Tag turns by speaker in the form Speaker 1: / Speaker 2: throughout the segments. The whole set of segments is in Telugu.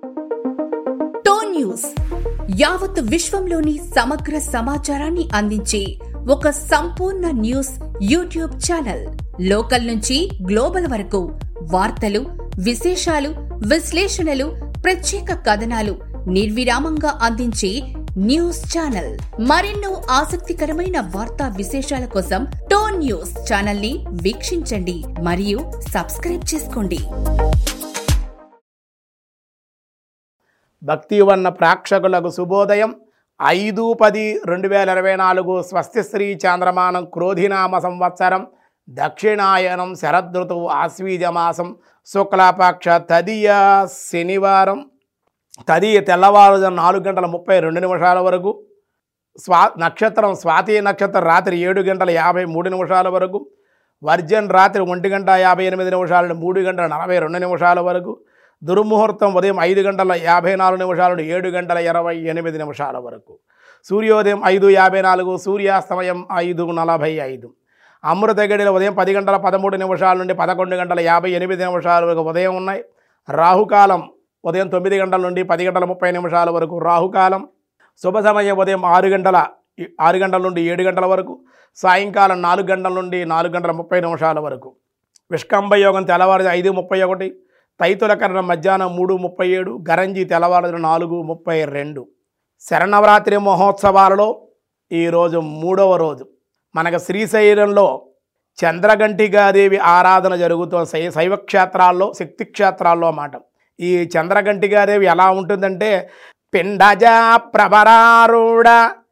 Speaker 1: టోన్ న్యూస్ యావత్ విశ్వంలోని సమగ్ర సమాచారాన్ని అందించే ఒక సంపూర్ణ న్యూస్ యూట్యూబ్ ఛానల్. లోకల్ నుంచి గ్లోబల్ వరకు వార్తలు, విశేషాలు, విశ్లేషణలు, ప్రత్యేక కథనాలు నిర్విరామంగా అందించే న్యూస్ ఛానల్. మరెన్నో ఆసక్తికరమైన వార్తా విశేషాల కోసం టోన్ న్యూస్ ఛానల్ ని వీక్షించండి మరియు సబ్స్క్రైబ్ చేసుకోండి.
Speaker 2: భక్తివన్న ప్రేక్షకులకు శుభోదయం. 5/10/2024 స్వస్తిశ్రీ చాంద్రమానం క్రోధినామ సంవత్సరం దక్షిణాయనం శరదృతువు ఆశ్వీజమాసం శుక్లపక్ష తదియ శనివారం తదియ తెల్లవారుజాము 4:32 వరకు నక్షత్రం స్వాతి నక్షత్రం రాత్రి 7:53 వరకు వర్జన్ రాత్రి 1:58 నుండి 3:42 వరకు దుర్ముహూర్తం ఉదయం 5:54 నుండి 7:28 వరకు సూర్యోదయం 5:54 సూర్యాస్తమయం 5:45 అమృత గడియలు ఉదయం 10:13 నుండి 11:58 వరకు ఉదయం ఉన్నాయి. రాహుకాలం ఉదయం 9 గంటల నుండి 10:30 వరకు రాహుకాలం. శుభ సమయం ఉదయం 6 గంటల నుండి 7 గంటల వరకు, సాయంకాలం 4 గంటల నుండి 4:30 వరకు. విష్కంభ యోగం తెల్లవారు 5:31, తైతుల కరణం మధ్యాహ్నం 3:37, గరంజి తెల్లవారు 4:32. శరన్నవరాత్రి మహోత్సవాలలో ఈరోజు 3వ రోజు. మనకు శ్రీశైలంలో చంద్రఘంటికాదేవి ఆరాధన జరుగుతుంది. శైవ క్షేత్రాల్లో, శక్తి క్షేత్రాల్లో అన్నమాట. ఈ చంద్రఘంటికాదేవి ఎలా ఉంటుందంటే పిండజ ప్రభరారూఢ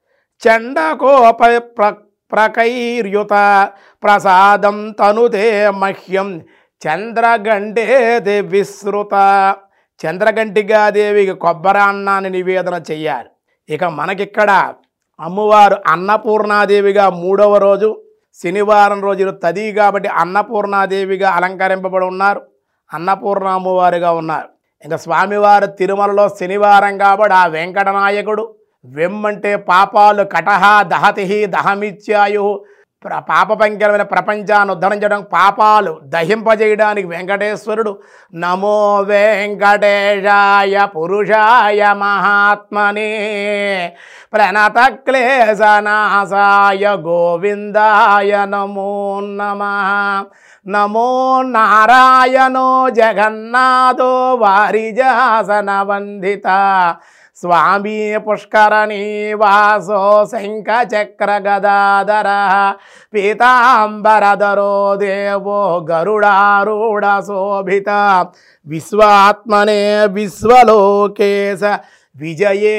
Speaker 2: చండకోప ప్రకైర్యుత ప్రసాదం తనుతే మహ్యం చంద్రఘంటే విశ్రుత. చంద్రఘంటికాదేవికి కొబ్బరి అన్నాన్ని నివేదన చెయ్యాలి. ఇక మనకిక్కడ అమ్మవారు అన్నపూర్ణాదేవిగా 3వ రోజు శనివారం రోజు తది కాబట్టి అన్నపూర్ణాదేవిగా అలంకరింపబడి ఉన్నారు. అన్నపూర్ణ అమ్మవారుగా ఉన్నారు. ఇంకా స్వామివారు తిరుమలలో శనివారం కాబట్టి ఆ వెంకటనాయకుడు వెమ్మంటే పాపాలు కటహ దహతి దహమిత్యాయు పాపపంకరమైన ప్రపంచాన్ని ఉద్ధరించడం, పాపాలు దహింపజేయడానికి వెంకటేశ్వరుడు నమో వెంకటేశాయ పురుషాయ మహాత్మనే ప్రణత క్లేశనాశాయ గోవిందాయ నమో నమః. నమో నారాయణో జగన్నాథో వారిజాసన వందిత స్వామి పుష్కరణీ వాసో శంఖచక్ర గదాధర పీతాంబరధరో దేవో గరుడారూఢ శోభిత విశ్వాత్మనే విశ్వలోకేశ విజయే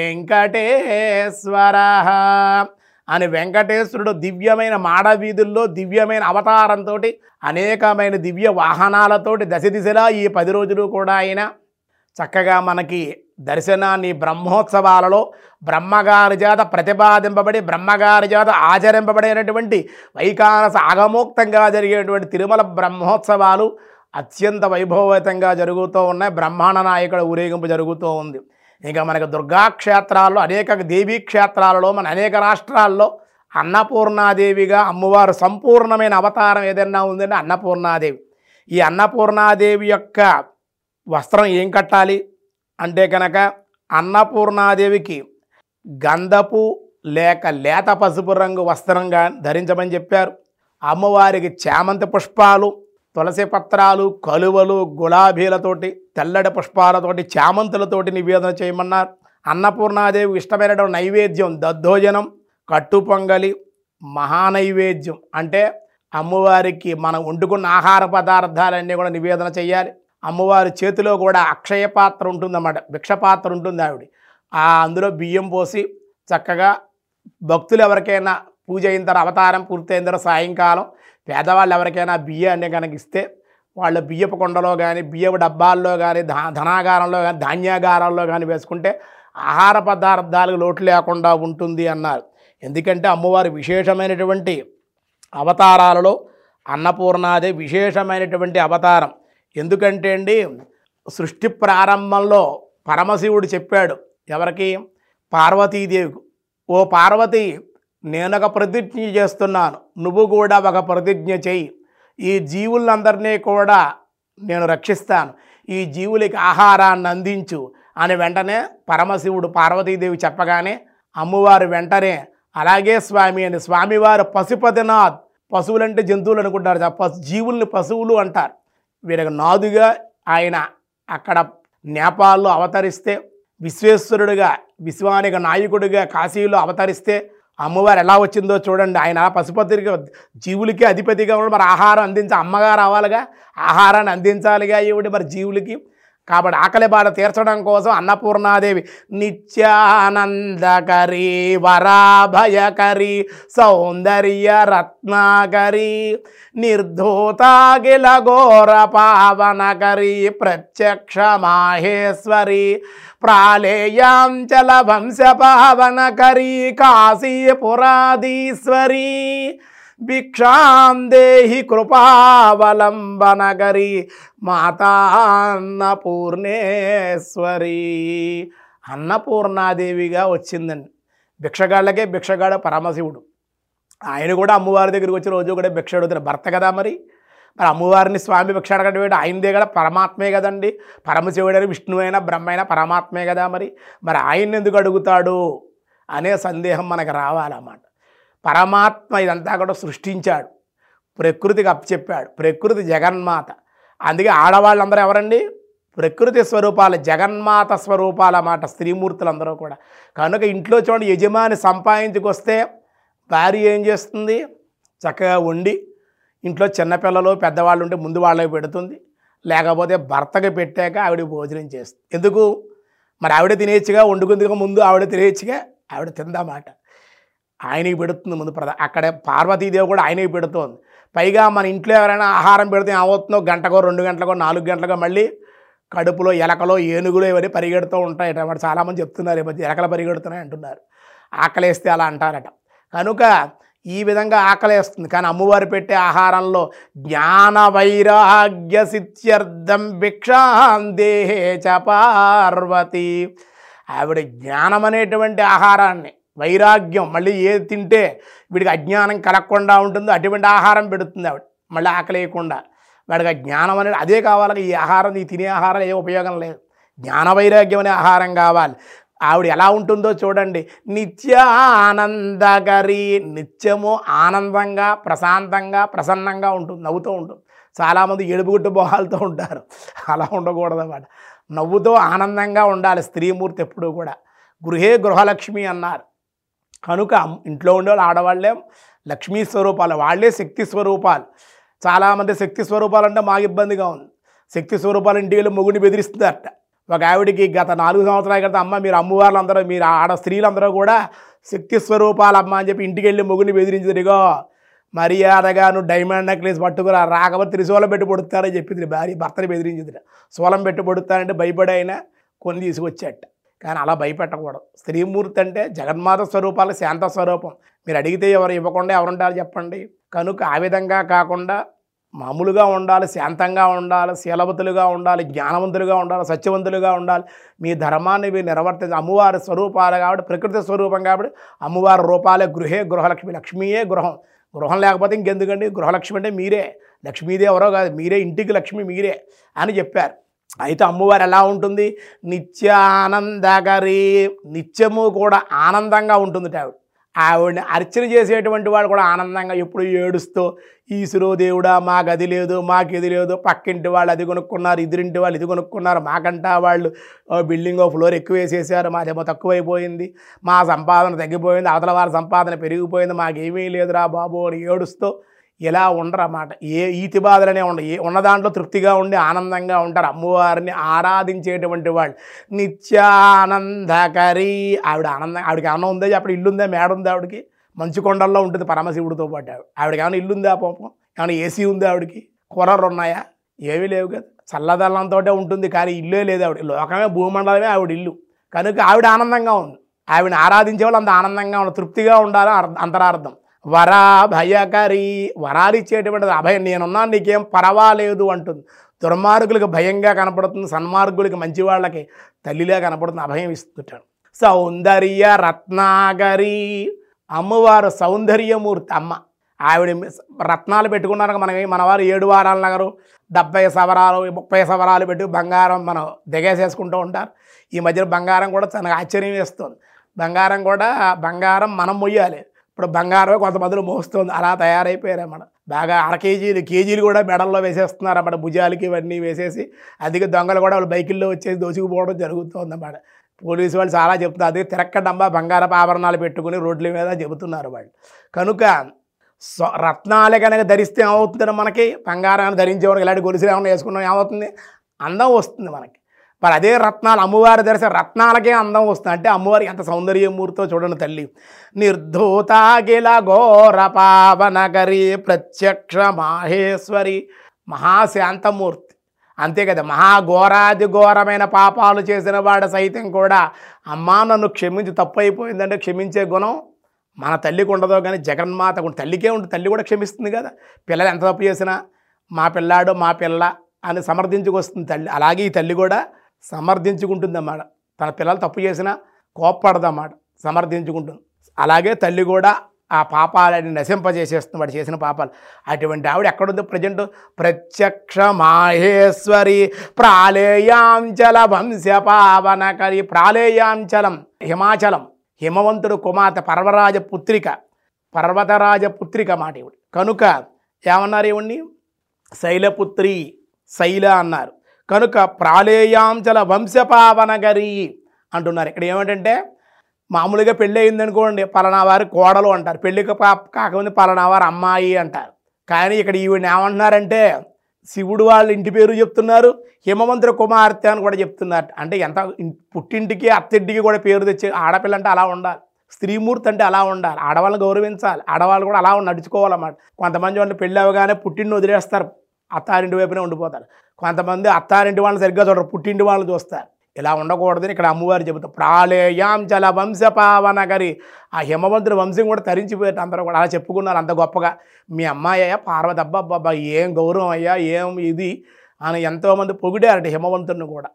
Speaker 2: వెంకటేశ్వర అని వెంకటేశ్వరుడు దివ్యమైన మాడవీధుల్లో దివ్యమైన అవతారంతో అనేకమైన దివ్య వాహనాలతోటి దశ దిశలా ఈ 10 రోజులు కూడా ఆయన చక్కగా మనకి దర్శనాన్ని బ్రహ్మోత్సవాలలో బ్రహ్మగారి చేత ప్రతిపాదింపబడి బ్రహ్మగారి చేత ఆచరింపబడినటువంటి వైఖానస ఆగమోక్తంగా జరిగేటువంటి తిరుమల బ్రహ్మోత్సవాలు అత్యంత వైభవతంగా జరుగుతూ ఉన్నాయి. బ్రహ్మాండ నాయకుడు ఊరేగింపు జరుగుతూ ఉంది. ఇంకా మనకు దుర్గాక్షేత్రాల్లో అనేక దేవీ క్షేత్రాలలో మన అనేక రాష్ట్రాల్లో అన్నపూర్ణాదేవిగా అమ్మవారు సంపూర్ణమైన అవతారం ఏదైనా ఉందంటే అన్నపూర్ణాదేవి. ఈ అన్నపూర్ణాదేవి యొక్క వస్త్రం ఏం కట్టాలి అంటే కనుక అన్నపూర్ణాదేవికి గంధపు లేక లేత పసుపు రంగు వస్త్రంగా ధరించమని చెప్పారు. అమ్మవారికి చామంతి పుష్పాలు, తులసి పత్రాలు, కలువలు, గులాబీలతోటి తెల్లటి పుష్పాలతోటి చామంతులతోటి నివేదన చేయమన్నారు. అన్నపూర్ణాదేవి ఇష్టమైనటువంటి నైవేద్యం దద్దోజనం, కట్టు పొంగలి, మహానైవేద్యం అంటే అమ్మవారికి మనం వండుకున్న ఆహార పదార్థాలన్నీ కూడా నివేదన చేయాలి. అమ్మవారి చేతిలో కూడా అక్షయ పాత్ర ఉంటుందన్నమాట, భిక్ష పాత్ర ఉంటుంది ఆవిడ. అందులో బియ్యం పోసి చక్కగా భక్తులు ఎవరికైనా పూజ అయిన తర్వాత అవతారం పూర్తయిన తర్వాత సాయంకాలం పేదవాళ్ళు ఎవరికైనా బియ్యాన్ని కనుక ఇస్తే వాళ్ళ బియ్యపు కొండలో కానీ బియ్యపు డబ్బాల్లో కానీ ధనాగారంలో కానీ ధాన్యాగారాల్లో కానీ వేసుకుంటే ఆహార పదార్థాలకు లోటు లేకుండా ఉంటుంది అన్నారు. ఎందుకంటే అమ్మవారి విశేషమైనటువంటి అవతారాలలో అన్నపూర్ణాదేవి విశేషమైనటువంటి అవతారం. ఎందుకంటే అండి సృష్టి ప్రారంభంలో పరమశివుడు చెప్పాడు ఎవరికి? పార్వతీదేవికి, ఓ పార్వతి నేనొక ప్రతిజ్ఞ చేస్తున్నాను, నువ్వు కూడా ఒక ప్రతిజ్ఞ చెయ్యి. ఈ జీవులందరినీ కూడా నేను రక్షిస్తాను, ఈ జీవులకి ఆహారాన్ని అందించు అని వెంటనే పరమశివుడు పార్వతీదేవి చెప్పగానే అమ్మవారు వెంటనే అలాగే స్వామి అని స్వామివారు పశుపతినాథ్, పశువులంటే జంతువులు అనుకుంటారు, జీవుల్ని పశువులు అంటారు. వీరికి నాదుగా ఆయన అక్కడ నేపాల్లో అవతరిస్తే, విశ్వేశ్వరుడిగా విశ్వానికి నాయకుడిగా కాశీలో అవతరిస్తే అమ్మవారు ఎలా వచ్చిందో చూడండి. ఆయన పశుపతిగా జీవులకి అధిపతిగా ఉన్న మరి ఆహారం అమ్మగారు అవ్వాలిగా, ఆహారాన్ని అందించాలిగా ఈవిడ మరి జీవులకి. కాబట్టి ఆకలి బాధ తీర్చడం కోసం అన్నపూర్ణాదేవి నిత్యానందకరి వరాభయకరి సౌందర్య రత్నాకరి నిర్ధూతాగిల ఘోర పావనకరి ప్రత్యక్ష మాహేశ్వరి ప్రాళేయాంచల వంశ పావనకరి కాశీపురాధీశ్వరి భిక్షాం దేహి కృపావలంబనకరి మాతా అన్నపూర్ణేశ్వరి. అన్నపూర్ణాదేవిగా వచ్చిందండి. భిక్షగాళ్ళకే భిక్షగాడ పరమశివుడు. ఆయన కూడా అమ్మవారి దగ్గరికి వచ్చి రోజు కూడా భిక్ష అడుగుతారు. భర్త కదా మరి అమ్మవారిని స్వామి భిక్ష అడగడం ఆయనదే కదా, పరమాత్మే కదండి. పరమశివుడైన విష్ణువైనా బ్రహ్మైనా పరమాత్మే కదా. మరి ఆయన ఎందుకు అడుగుతాడు అనే సందేహం మనకు రావాలన్నమాట. పరమాత్మ ఇదంతా కూడా సృష్టించాడు, ప్రకృతికి అప్పచెప్పాడు. ప్రకృతి జగన్మాత. అందుకే ఆడవాళ్ళందరూ ఎవరండి? ప్రకృతి స్వరూపాలు, జగన్మాత స్వరూపాల మాట స్త్రీమూర్తులందరూ కూడా. కనుక ఇంట్లో చూడండి, యజమాని సంపాదించుకొస్తే భార్య ఏం చేస్తుంది? చక్కగా వండి ఇంట్లో చిన్నపిల్లలు పెద్దవాళ్ళు ఉంటే ముందు వాళ్ళకి పెడుతుంది, లేకపోతే భర్తకి పెట్టాక ఆవిడ భోజనం చేస్తుంది. ఎందుకు? మరి ఆవిడ తినేచ్చుగా, వండుకుందిగా ముందు ఆవిడ తినేచ్చుగా, ఆవిడ తిందామాట. ఆయనకి పెడుతుంది ముందు అక్కడ పార్వతీదేవి కూడా ఆయనకి పెడుతోంది. పైగా మన ఇంట్లో ఎవరైనా ఆహారం పెడితే ఏమవుతుందో గంటకో 2 గంటలకో 4 గంటలకో మళ్ళీ కడుపులో ఎలకలో ఏనుగులు ఇవన్నీ పరిగెడుతూ ఉంటాయి. మరి చాలామంది చెప్తున్నారు ఈ మధ్య ఎలకలు పరిగెడుతున్నాయి అంటున్నారు. ఆకలేస్తే అలా అంటారట. కనుక ఈ విధంగా ఆకలేస్తుంది. కానీ అమ్మవారు పెట్టే ఆహారంలో జ్ఞాన వైరాగ్య సిద్ధ్యర్థం భిక్షాం దేహే చ పార్వతి. ఆవిడ జ్ఞానం అనేటువంటి ఆహారాన్ని, వైరాగ్యం, మళ్ళీ ఏది తింటే వీడికి అజ్ఞానం కలగకుండా ఉంటుందో అటువంటి ఆహారం పెడుతుంది ఆవిడ. మళ్ళీ ఆకలేయకుండా వాడికి జ్ఞానం అనేది అదే కావాలి. ఈ ఆహారం, ఈ తినే ఆహారం ఏ ఉపయోగం లేదు. జ్ఞాన వైరాగ్యం అనే ఆహారం కావాలి. ఆవిడ ఎలా ఉంటుందో చూడండి. నిత్య ఆనందకరి, నిత్యము ఆనందంగా ప్రశాంతంగా ప్రసన్నంగా ఉంటుంది, నవ్వుతూ ఉంటుంది. చాలామంది ఏడుపుగుట్టు మొహాలతో ఉంటారు, అలా ఉండకూడదు అన్నమాట. నవ్వుతో ఆనందంగా ఉండాలి స్త్రీమూర్తి ఎప్పుడూ కూడా. గృహే గృహలక్ష్మి అన్నారు. కనుక ఇంట్లో ఉండేవాళ్ళు ఆడవాళ్ళే లక్ష్మీ స్వరూపాలు, వాళ్ళే శక్తి స్వరూపాలు. చాలామంది శక్తి స్వరూపాలు అంటే మాకు ఇబ్బందిగా ఉంది. శక్తి స్వరూపాలు ఇంటికి వెళ్ళి మొగుడిని బెదిరిస్తుందట. ఒక ఆవిడికి గత 4 సంవత్సరాల క్రితం, అమ్మ మీరు అమ్మవార్లందరూ, మీరు ఆడ స్త్రీలందరూ కూడా శక్తి స్వరూపాలు అమ్మ అని చెప్పి ఇంటికి వెళ్ళి మొగుడిని బెదిరించదిగో మర్యాదగా నువ్వు డైమండ్ నెక్లెస్ పట్టుకురా, రాకపోతే త్రిశూలం పెట్టి పొడుతారని చెప్పింది భార్య. భర్తని బెదిరించింది. శూలం పెట్టి పొడుతానంటే భయపడి అయినా కొని తీసుకొచ్చాట. కానీ అలా భయపెట్టకూడదు. స్త్రీమూర్తి అంటే జగన్మాత స్వరూపాలు, శాంత స్వరూపం. మీరు అడిగితే ఎవరు ఇవ్వకుండా ఎవరుంటారు చెప్పండి. కనుక ఆ విధంగా కాకుండా మామూలుగా ఉండాలి, శాంతంగా ఉండాలి, శీలవతులుగా ఉండాలి, జ్ఞానవంతులుగా ఉండాలి, సత్యవంతులుగా ఉండాలి. మీ ధర్మాన్ని మీరు నిర్వర్తించి, అమ్మవారి స్వరూపాలు కాబట్టి, ప్రకృతి స్వరూపం కాబట్టి అమ్మవారి రూపాలే గృహే గృహలక్ష్మి. లక్ష్మీయే గృహం. గృహం లేకపోతే ఇంకెందుకండి? గృహలక్ష్మి అంటే మీరే, లక్ష్మీదేవి ఎవరో కాదు, మీరే ఇంటికి లక్ష్మి మీరే అని చెప్పారు. అయితే అమ్మవారు ఎలా ఉంటుంది? నిత్యానందకరి, నిత్యము కూడా ఆనందంగా ఉంటుంది. ఆవిడని అర్చన చేసేటువంటి వాళ్ళు కూడా ఆనందంగా ఎప్పుడు ఏడుస్తూ, ఈశ్వరో దేవుడా మాకు అది లేదు, మాకు ఇది లేదు, పక్కింటి వాళ్ళు అది కొనుక్కున్నారు, ఎదురింటి వాళ్ళు ఇది కొనుక్కున్నారు, మాకంటా వాళ్ళు బిల్డింగ్ ఫ్లోర్ ఎక్కువ వేసేసారు, మాదేమో తక్కువైపోయింది, మా సంపాదన తగ్గిపోయింది, అవతల వారి సంపాదన పెరిగిపోయింది, మాకేమీ లేదురా బాబు అని ఏడుస్తూ ఇలా ఉండరన్నమాట. ఏ ఈతి బాధలనే ఉండవు. ఉన్న దాంట్లో తృప్తిగా ఉండి ఆనందంగా ఉంటారు. అమ్మవారిని ఆరాధించేటువంటి వాళ్ళు నిత్యానందకరి. ఆవిడ ఆనందం. ఆవిడకి ఏమన్నా ఉందా? అప్పుడు ఇల్లు ఉందా? మేడ ఉందా? ఆవిడకి మంచు కొండల్లో ఉంటుంది పరమశివుడితో పాటు. ఆవిడకి ఏమైనా ఇల్లు ఉందా? పాపం ఏమైనా ఏసీ ఉందా? ఆవిడకి కూరలు ఉన్నాయా? ఏమీ లేవు కదా. చల్లదల్లంతో ఉంటుంది, కానీ ఇల్లే లేదు ఆవిడ. లోకమే భూమండలమే ఆవిడ ఇల్లు. కనుక ఆవిడ ఆనందంగా ఉంది. ఆవిడని ఆరాధించే వాళ్ళు అంత ఆనందంగా ఉంది, తృప్తిగా ఉండాలని అంతరార్థం. వరాభయకరి, వరాలు ఇచ్చేటువంటిది. అభయం, నేనున్నాను నీకేం పర్వాలేదు అంటుంది. దుర్మార్గులకు భయంగా కనపడుతుంది, సన్మార్గులకి మంచి వాళ్ళకి తల్లిలా కనపడుతుంది, అభయం ఇస్తుంటాడు. సౌందర్య రత్నాకరి, అమ్మవారు సౌందర్యమూర్తి. అమ్మ ఆవిడ రత్నాలు పెట్టుకున్నారు. మన వారు 7 వారాల నగరు 70 సవరాలు 30 సవరాలు పెట్టి బంగారం మనం దిగేసేసుకుంటూ ఉంటారు. ఈ మధ్యన బంగారం కూడా చాలా ఆశ్చర్యం వేస్తుంది. బంగారం మనం మొయ్యాలి. ఇప్పుడు బంగారమే కొంతమందిలో మోస్తుంది. అలా తయారైపోయారు అన్నమాట. బాగా కేజీలు కూడా మెడల్లో వేసేస్తున్నారు అన్నమాట. భుజాలకి ఇవన్నీ వేసేసి అందుకే దొంగలు కూడా వాళ్ళు బైకుల్లో వచ్చేసి దోచుకుపోవడం జరుగుతుంది అన్నమాట. పోలీసు వాళ్ళు చాలా చెప్తున్నారు. అదే తిరక్కడమ్మా బంగారపు ఆభరణాలు పెట్టుకుని రోడ్ల మీద చెబుతున్నారు వాళ్ళు. కనుక రత్నాలే కనుక ధరిస్తే ఏమవుతుందని మనకి బంగారాన్ని ధరించేవాడు ఇలాంటి గొలుసులు ఏమైనా వేసుకున్నాం ఏమవుతుంది? అందం వస్తుంది మనకి. మరి అదే రత్నాలు అమ్మవారి ధరిస్తే రత్నాలకే అందం వస్తుంది. అంటే అమ్మవారికి ఎంత సౌందర్యమూర్తితో చూడండి తల్లి. నిర్ధూతాగిల ఘోర పావనకరి ప్రత్యక్ష మాహేశ్వరి మహాశాంతమూర్తి. అంతే కదా, మహాఘోరాది ఘోరమైన పాపాలు చేసిన వాడు సైతం కూడా అమ్మా నన్ను క్షమించి తప్పు అయిపోయిందంటే క్షమించే గుణం మన తల్లికి ఉండదో కానీ జగన్మాతకు తల్లికే ఉంటుంది. తల్లి కూడా క్షమిస్తుంది కదా. పిల్లలు ఎంత తప్పు చేసినా మా పిల్లాడు మా పిల్ల అని సమర్థించుకొస్తుంది తల్లి. అలాగే ఈ తల్లి కూడా సమర్థించుకుంటుంది అన్నమాట. తన పిల్లలు తప్పు చేసినా కోప్పడదన్నమాట, సమర్థించుకుంటుంది. అలాగే తల్లి కూడా ఆ పాపాలని నశింపజేసేస్తుంది వాడు చేసిన పాపాలు. అటువంటి ఆవిడ ఎక్కడుందో ప్రజెంట్? ప్రత్యక్ష మాహేశ్వరి ప్రాళేయాంచల వంశపావనకరి. ప్రాళేయాంచలం హిమాచలం, హిమవంతుడు కుమార్తె, పర్వతరాజ పుత్రిక మాట ఇవిడు. కనుక ఏమన్నారు ఇవన్నీ? శైలపుత్రి, శైల అన్నారు. కనుక ప్రాళేయాంచల వంశపావనగరి అంటున్నారు. ఇక్కడ ఏమిటంటే మామూలుగా పెళ్ళి అయిందనుకోండి పలానా వారి కోడలు అంటారు, పెళ్ళికి కాకముందు పలానా వారి అమ్మాయి అంటారు. కానీ ఇక్కడ ఈవిడని ఏమంటున్నారంటే శివుడు వాళ్ళ ఇంటి పేరు చెప్తున్నారు, హిమవంతుడి కుమార్తె అని కూడా చెప్తున్నారు. అంటే ఎంత పుట్టింటికి అత్తింటికి కూడా పేరు తెచ్చే ఆడపిల్ల అంటే అలా ఉండాలి, స్త్రీమూర్తి అంటే అలా ఉండాలి, ఆడవాళ్ళని గౌరవించాలి, ఆడవాళ్ళు కూడా అలా నడుచుకోవాలన్నమాట. కొంతమంది వాళ్ళు పెళ్ళి అవగానే పుట్టింటిని వదిలేస్తారు, అత్తారింటి వైపునే ఉండిపోతారు. కొంతమంది అత్తారింటి వాళ్ళని సరిగ్గా చూడరు, పుట్టింటి వాళ్ళని చూస్తారు. ఇలా ఉండకూడదని ఇక్కడ అమ్మవారు చెబుతారు. ప్రాళేయాంచల వంశపావనగరి. ఆ హిమవంతుడి వంశం కూడా తరించిపోయారు అందరూ కూడా. అలా చెప్పుకున్నారు అంత గొప్పగా. మీ అమ్మాయి అయ్యా పార్వతి, అబ్బాబ్బా ఏం గౌరవం అయ్యా, ఏం ఇది అని ఎంతోమంది పొగిడారట హిమవంతుడిని కూడా.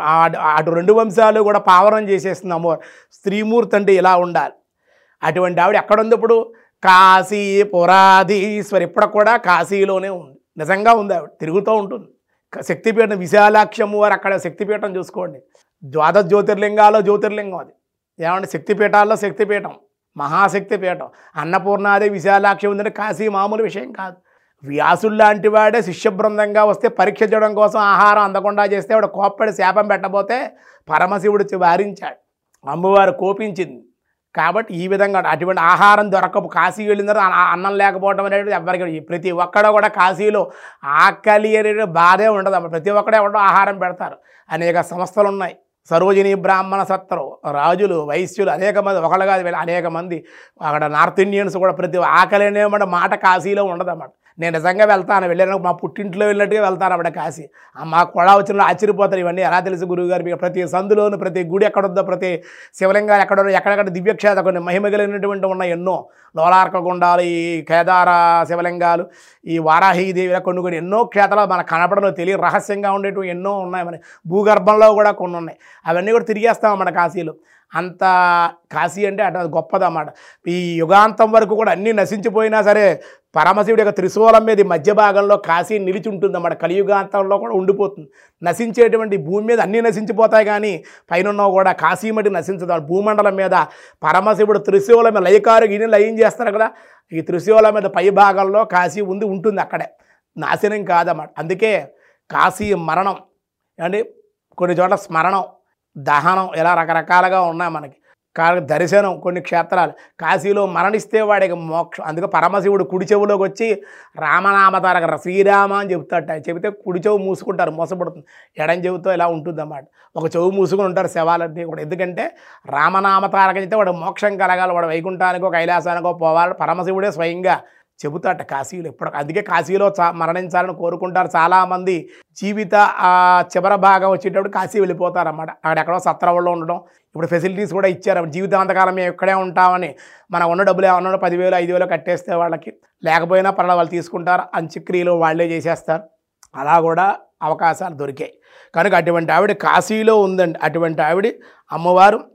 Speaker 2: అటు 2 వంశాలు కూడా పావనం చేసేస్తుంది అమ్మవారు. స్త్రీమూర్తి అంటే ఇలా ఉండాలి. అటువంటి ఆవిడ ఎక్కడుంది ఇప్పుడు? కాశీ పురాధీశ్వరి. ఇప్పటికి కూడా కాశీలోనే ఉంది, నిజంగా ఉంది. ఆవిడ తిరుగుతూ ఉంటుంది. శక్తిపీఠం విశాలాక్షి అమ్మవారు అక్కడ శక్తిపీఠం చూసుకోండి. ద్వాదశ జ్యోతిర్లింగాల్లో జ్యోతిర్లింగం అది. ఏమంటే శక్తిపీఠాల్లో శక్తిపీఠం, మహాశక్తిపీఠం. అన్నపూర్ణాది విశాలాక్షి ఉందంటే కాశీ మామూలు విషయం కాదు. వ్యాసుడు లాంటి వాడే శిష్య బృందంగా వస్తే పరీక్ష చేయడం కోసం ఆహారం అందకుండా చేస్తే వాడు కోప్పడి శాపం పెట్టబోతే పరమశివుడు వారించాడు. అమ్మవారు కోపించింది. కాబట్టి ఈ విధంగా అటువంటి ఆహారం దొరకపు. కాశీ వెళ్ళిన తర్వాత అన్నం లేకపోవడం అనేది ఎవరికి, ప్రతి ఒక్కడ కూడా కాశీలో ఆకలి అనే బాధే ఉండదు. ప్రతి ఒక్కడే ఉండడం ఆహారం పెడతారు. అనేక సంస్థలు ఉన్నాయి. సరోజిని బ్రాహ్మణ సత్రం, రాజులు, వైశ్యులు అనేక మంది, ఒకళ్ళు కాదు అనేక మంది. అక్కడ నార్త్ ఇండియన్స్ కూడా ప్రతి ఆకలి అనేమాట మాట కాశీలో ఉండదన్నమాట. నేను నిజంగా వెళ్తాను, వెళ్ళాను, మా పుట్టింట్లో వెళ్ళినట్టుగా వెళ్తాను అక్కడ కాశీ. మా కూడా వచ్చిన ఆశ్చర్యపోతారు. ఇవన్నీ ఎలా తెలుసు గురువుగారు మీకు? ప్రతి సందులోను ప్రతి గుడి ఎక్కడుందో, ప్రతి శివలింగాలు ఎక్కడో, ఎక్కడెక్కడ దివ్యక్షేత్ర కొన్ని మహిమ కలిగినటువంటి ఉన్నాయి ఎన్నో. లోలార్క గుండాలు, ఈ కేదార శివలింగాలు, ఈ వారాహీదేవి కొన్ని ఎన్నో క్షేత్రాలు మనకు కనపడలో తెలియ రహస్యంగా ఉండేటివి ఎన్నో ఉన్నాయి. మన భూగర్భంలో కూడా కొన్ని ఉన్నాయి. అవన్నీ కూడా తిరిగేస్తాం మన కాశీలో. అంత కాశీ అంటే అటు గొప్పదన్నమాట. ఈ యుగాంతం వరకు కూడా అన్నీ నశించిపోయినా సరే పరమశివుడి యొక్క త్రిశూలం మీద మధ్య భాగంలో కాశీ నిలిచి ఉంటుందన్నమాట. కలియుగాంతంలో కూడా ఉండిపోతుంది. నశించేటువంటి భూమి మీద అన్నీ నశించిపోతాయి కానీ పైన కూడా కాశీ మటి నశించదు. భూమండలం మీద పరమశివుడు త్రిశూలం మీద లయకారు గిని లయం చేస్తారు కదా, ఈ త్రిశూలం మీద పై భాగంలో కాశీ ఉంటుంది. అక్కడే నాశనం కాదన్నమాట. అందుకే కాశీ మరణం అంటే కొన్ని చోట్ల స్మరణం, దహనం ఇలా రకరకాలుగా ఉన్నాయి మనకి. దర్శనం కొన్ని క్షేత్రాలు. కాశీలో మరణిస్తే వాడికి మోక్షం. అందుకే పరమశివుడు కుడి చెవులోకి వచ్చి రామనామతారక శ్రీరామ అని చెబుతాట. చెబితే కుడి చెవు మూసుకుంటారు, మోసపడుతుంది. ఎడం చెవుతో ఇలా ఉంటుందన్నమాట. ఒక చెవు మూసుకుని ఉంటారు శవాలన్నీ కూడా. ఎందుకంటే రామనామతారక అయితే వాడు మోక్షం కలగాలి, వాడు వైకుంఠానికో కైలాసానికో పోవాలి. పరమశివుడే స్వయంగా చెబుతాట కాశీలో. ఇప్పుడు అందుకే కాశీలో మరణించాలని కోరుకుంటారు చాలామంది. జీవిత చివరి భాగం వచ్చేటప్పుడు కాశీ వెళ్ళిపోతారన్నమాట. అక్కడెక్కడో సత్రవల్లో ఉండడం. ఇప్పుడు ఫెసిలిటీస్ కూడా ఇచ్చారు. జీవితాంతకాలం మేము ఇక్కడే ఉంటామని మనం ఉన్న డబ్బులు ఏమన్నా 10,000 5,000 కట్టేస్తే వాళ్ళకి, లేకపోయినా పర్వాలేదు వాళ్ళు తీసుకుంటారు. అంత్యక్రియలు వాళ్ళే చేసేస్తారు. అలా కూడా అవకాశాలు దొరికాయి. కనుక అటువంటి ఆవిడ కాశీలో ఉందండి. అటువంటి ఆవిడ అమ్మవారు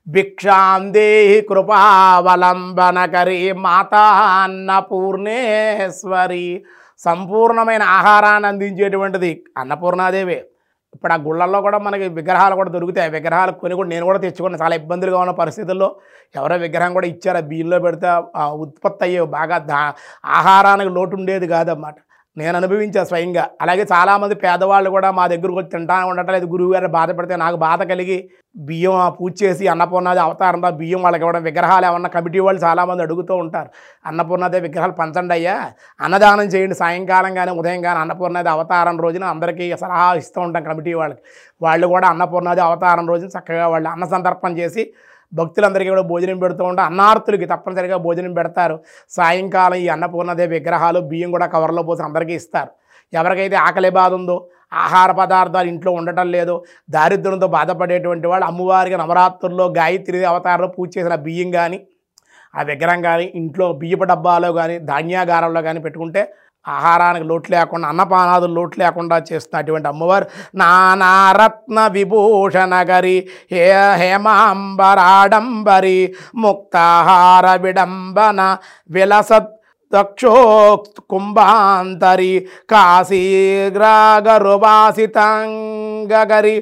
Speaker 2: భిక్షాం దేహి కృపావలంబనకరి మాతా అన్నపూర్ణేశ్వరి. సంపూర్ణమైన ఆహారాన్ని అందించేటువంటిది అన్నపూర్ణాదేవే. ఇప్పుడు ఆ గుళ్ళల్లో కూడా మనకి విగ్రహాలు కూడా దొరుకుతాయి. విగ్రహాలు కొని కూడా నేను కూడా తెచ్చుకున్నాను. చాలా ఇబ్బందులుగా ఉన్న పరిస్థితుల్లో ఎవరో విగ్రహం కూడా ఇచ్చారు. ఆ బియ్యంలో పెడితే ఉత్పత్తి అయ్యేవి బాగా ఆహారానికి లోటు ఉండేది కాదన్నమాట. నేను అనుభవించాను స్వయంగా. అలాగే చాలామంది పేదవాళ్ళు కూడా మా దగ్గరకు వచ్చి తింటానే ఉండట్లేదు గురువు గారు బాధపడితే నాకు బాధ కలిగి బియ్యం పూజ చేసి అన్నపూర్ణాది అవతారంలో బియ్యం వాళ్ళకి ఇవ్వడం. విగ్రహాలు ఏమన్నా కమిటీ వాళ్ళు చాలామంది అడుగుతూ ఉంటారు, అన్నపూర్ణాది విగ్రహాలు పంచండి అయ్యా, అన్నదానం చేయండి సాయంకాలం కానీ ఉదయం కానీ అన్నపూర్ణాది అవతారం రోజున అందరికీ సలహా ఇస్తూ ఉంటాం కమిటీ వాళ్ళకి. వాళ్ళు కూడా అన్నపూర్ణాది అవతారం రోజున చక్కగా వాళ్ళు అన్న సంతర్పణ చేసి భక్తులందరికీ కూడా భోజనం పెడుతూ ఉంటారు. అన్నార్థులకి తప్పనిసరిగా భోజనం పెడతారు. సాయంకాలం ఈ అన్నపూర్ణాదేవి విగ్రహాలు బియ్యం కూడా కవర్లో పోసి అందరికీ ఇస్తారు. ఎవరికైతే ఆకలి బాధ ఉందో, ఆహార పదార్థాలు ఇంట్లో ఉండటం లేదో, దారిద్ర్యంతో బాధపడేటువంటి వాళ్ళు అమ్మవారికి నవరాత్రుల్లో గాయత్రి అవతారంలో పూజ చేసిన బియ్యం కానీ ఆ విగ్రహం కానీ ఇంట్లో బియ్యపు డబ్బాలో కానీ ధాన్యాగారంలో కానీ పెట్టుకుంటే ఆహారానికి లోటు లేకుండా అన్నపానాదులు లోటు లేకుండా చేస్తున్న అటువంటి అమ్మవారు నానారత్న విభూషణగరి హేమాంబరాడంబరి ముక్తాహార విడంబన విలసత్ దక్షో కుంభాంతరి కాశీగ్రాగరువాసితంగరి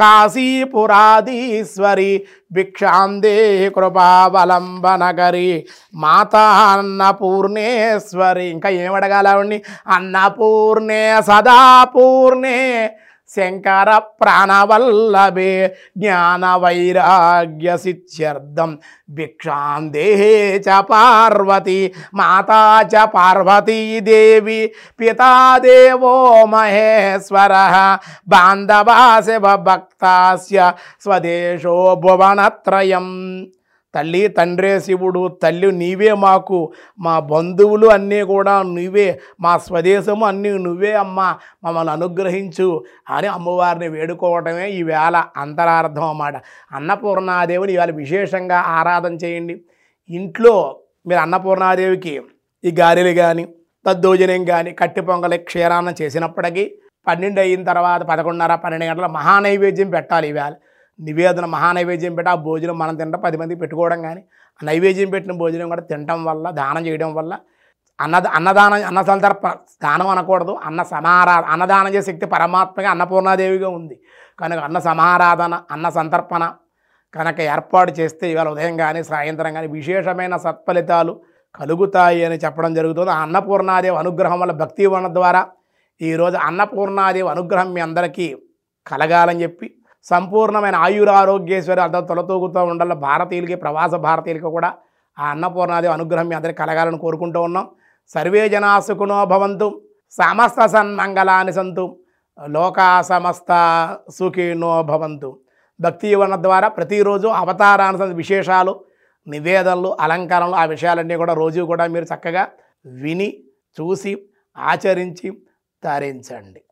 Speaker 2: కాశీపురాధీశ్వరి భిక్షాం దేహి కృపావలంబనగరి మాతా అన్నపూర్ణేశ్వరి. ఇంకా ఏమడగాలండి? అన్నపూర్ణే సదాపూర్ణే శంకర ప్రాణవల్లభే జ్ఞాన వైరాగ్య సిద్ధ్యర్థం భిక్షాం దేహే చ పార్వతి మాతా చ పార్వతీదేవి పితా దేవో మహేశ్వర బాంధవా శివభక్తాస్య స్వదేశో భువనత్రయం. తల్లి తండ్రే శివుడు, తల్లి నీవే మాకు, మా బంధువులు అన్నీ కూడా నువ్వే, మా స్వదేశము అన్నీ నువ్వే అమ్మా, మమ్మల్ని అనుగ్రహించు అని అమ్మవారిని వేడుకోవటమే ఈవేళ అంతరార్థం అన్నమాట. అన్నపూర్ణాదేవిని ఇవాళ విశేషంగా ఆరాధన చేయండి. ఇంట్లో మీరు అన్నపూర్ణాదేవికి ఈ గారెలు కానీ దద్దోజనం కానీ కట్టి పొంగలి క్షీరాన్నం చేసినప్పటికీ 12 అయిన తర్వాత 11:30 12 గంటల మహానైవేద్యం పెట్టాలి. ఈవేళ నివేదన మహానైవేద్యం పెట్టి ఆ భోజనం మనం తింటాం 10 మందికి పెట్టుకోవడం కానీ ఆ నైవేద్యం పెట్టిన భోజనం కూడా తినటం వల్ల దానం చేయడం వల్ల అన్న సంతర్పణ దానం అనకూడదు, అన్నదానం చేసే శక్తి పరమాత్మగా అన్నపూర్ణాదేవిగా ఉంది కనుక అన్న సమారాధన అన్న సంతర్పణ కనుక ఏర్పాటు చేస్తే ఇవాళ ఉదయం కానీ సాయంత్రం కానీ విశేషమైన సత్ఫలితాలు కలుగుతాయి అని చెప్పడం జరుగుతుంది. ఆ అన్నపూర్ణాదేవి అనుగ్రహం వల్ల భక్తి వన ద్వారా ఈరోజు అన్నపూర్ణాదేవి అనుగ్రహం మీ అందరికీ కలగాలని చెప్పి సంపూర్ణమైన ఆయురారోగ్యేశ్వరి అంతా తొలతూగుతూ ఉండాలి. భారతీయులకి ప్రవాస భారతీయులకి కూడా ఆ అన్నపూర్ణాదేవి అనుగ్రహం మీ అందరికీ కలగాలని కోరుకుంటూ ఉన్నాం. సర్వే జనా సుఖినో భవంతు, సమస్త సన్మంగళాని సంతు, లోకా సమస్త సుఖినో భవంతు. భక్తి యువన ద్వారా ప్రతిరోజు అవతారానికి విశేషాలు, నివేదనలు, అలంకరణలు ఆ విషయాలన్నీ కూడా రోజు కూడా మీరు చక్కగా విని చూసి ఆచరించి తరించండి.